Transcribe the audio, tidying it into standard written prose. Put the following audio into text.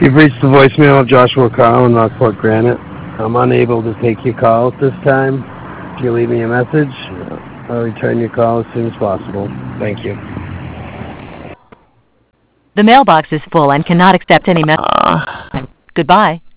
You've reached the voicemail of Joshua Carl in Rockport Granite. I'm unable to take your call at this time. If you leave me a message, I'll return your call as soon as possible. Thank you. The mailbox is full and cannot accept any message. Goodbye.